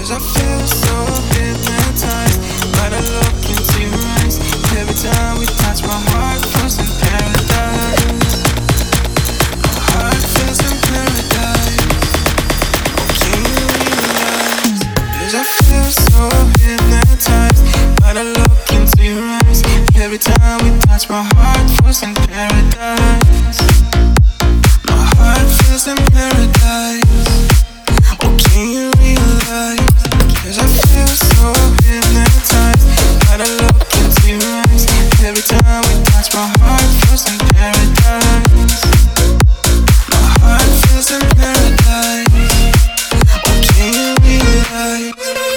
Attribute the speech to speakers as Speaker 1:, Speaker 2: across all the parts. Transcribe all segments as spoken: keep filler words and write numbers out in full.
Speaker 1: Cause I feel so hypnotized by the look into your eyes. Every time we touch, my heart feels in paradise. My heart feels in paradise. Oh, can you realize? Cause I feel so hypnotized by the look into your eyes. Every time we touch, my heart feels in paradise. My heart feels in paradise. Oh, can you realize? Cause I feel so hypnotized by the look into your eyes. Every time we touch, my heart feels in paradise. My heart feels in paradise. Oh, can you realize?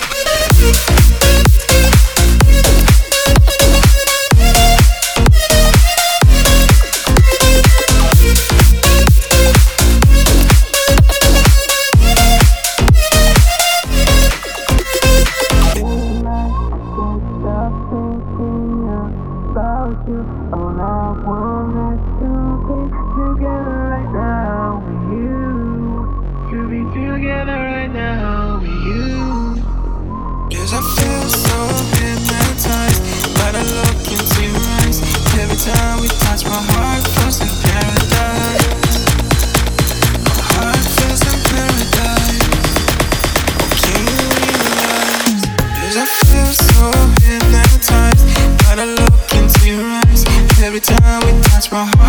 Speaker 1: All I want is to be together right now with you. To be together right now with you. Cause I feel so hypnotized by the look into your eyes. Every time we touch, my heart feels in paradise. My heart feels in paradise. Oh, can you realize? Cause I feel so hypnotized by the look into your eyes. Every time we touch, my heart